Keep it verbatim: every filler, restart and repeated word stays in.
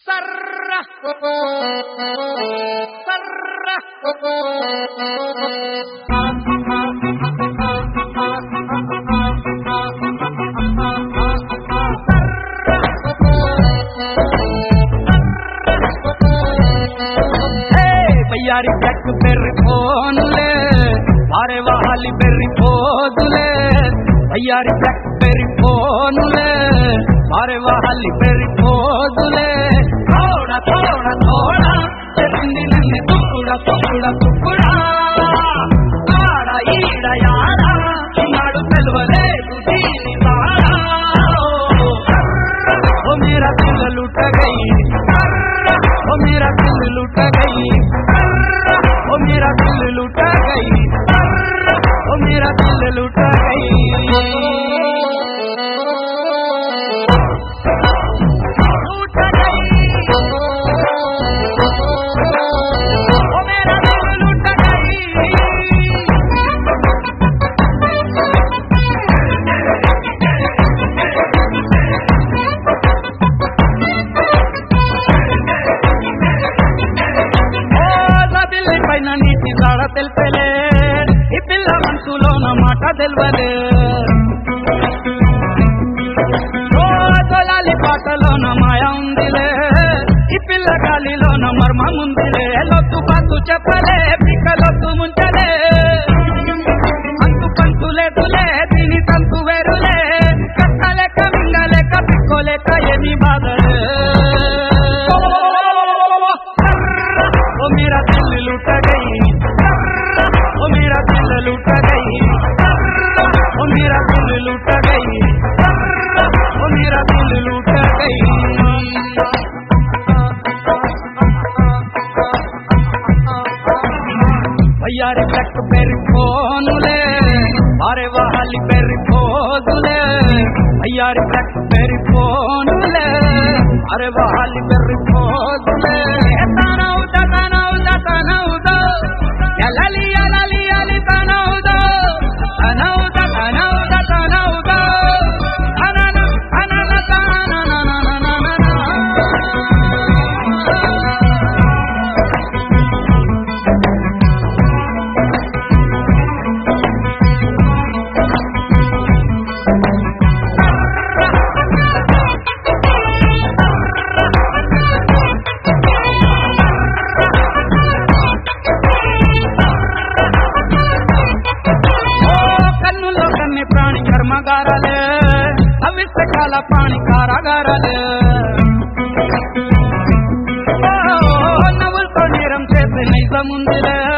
సర్ర సర్ర బయ్యారి BlackBerry ఫోన్లే వారే వాహాలి బెర్రీ పోదులే బయ్యారి బ్లాక్ బెర్రీ ఫోన్లే వారే వాహాలి బెర్రీ పోదులే తోడ తోడ తోడ చెప్పింది నన్ను తుక్కుడ తుక్కుడ తుక్కుడా ఆడ ఈడ యాడ నాడు తెలవలేదు దీని తాడా ఓ మేరా దిల్ లూట గయి ओ मेरा दिल लुट गई ओ मेरा दिल लुट गई ओ मेरा दिल लुट गई लुट गई ओ मेरा दिल लुट गई నీటి జాడ తెల్పలే ఈ పిల్ల మనసులో నా మాట తెల్వలే ఓ తొలాలి పాటలో నా మాయ ఉందిలే ఈ పిల్ల గాలిలో నా మర్మం ఉందిలే లొత్తు పాతు చెప్పలే పిక్కలొత్తు ముంచలే అంతు పంతు లేదులే దీని తంతు వేరులే కట్టలేక మింగలేక పిక్కోలేక ఏమి బాధలే ओ मेरा दिल लुट गई ओ मेरा दिल लुट गई ओ मेरा दिल लुट गई ओ मेरा दिल लुट गई भैयारी ब्लैक बेरी फोनुले वारे वाहाली बेरी फोदुले भैयारी ब्लैक बेरी फोनुले वारे वाहाली बेरी फोदुले तानाउदा तानाउदा तानाउदा यलाली यलाली यलाली तानाउदा तानाउदा तानाउदा तानाउदा अनाना अनाना तानाना प्राणी कर्मगारले भविष्य काल प्राणी कारागारले नवल तो नेरम చేసి నైజముందిలే